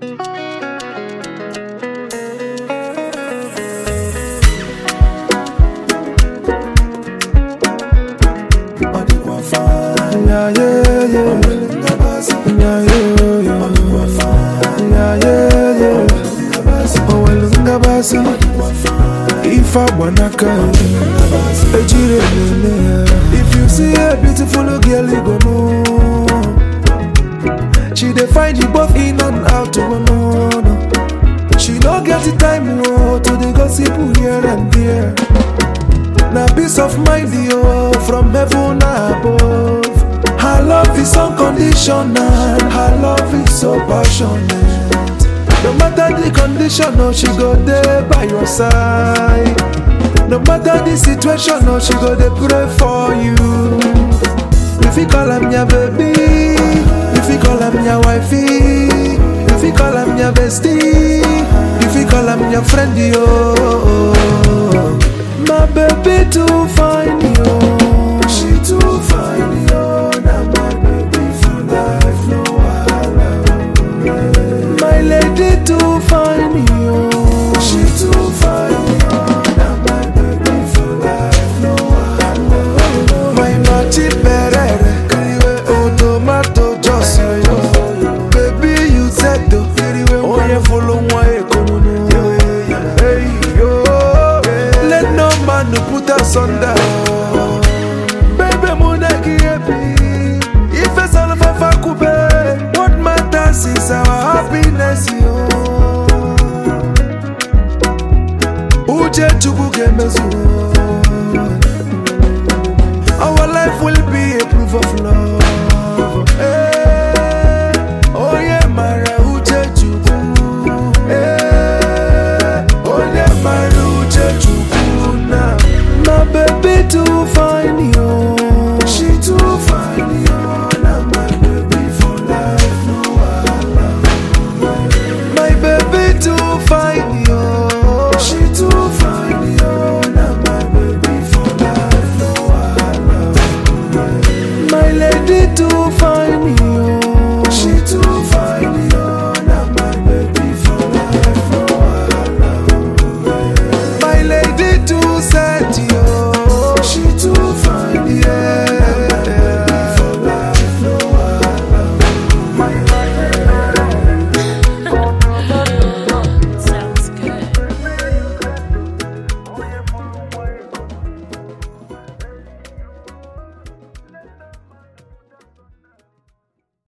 If you see a beautiful girl, you go know. She dey find you both in and out to go no. She no get the time to the gossip here and there. Now peace of mind from heaven above. Her love is unconditional. Her love is so passionate. No matter the condition, she go there by your side. No matter the situation, she go there pray for you. If you call her your baby, if you call her your wifey, if you call her your bestie, if you call her your friend, my baby too fine, she too fine, now my baby for life, no wahala. My lady too fine, she too fine, now my baby for life, no wahala. My machi perere, tomato juice, baby you said to, oh yeah follow my economy. Hey yo, let no man put us under. Baby munaki happy, if it's all for fakube, what matters is our happiness yo. Uje chuku gemezu.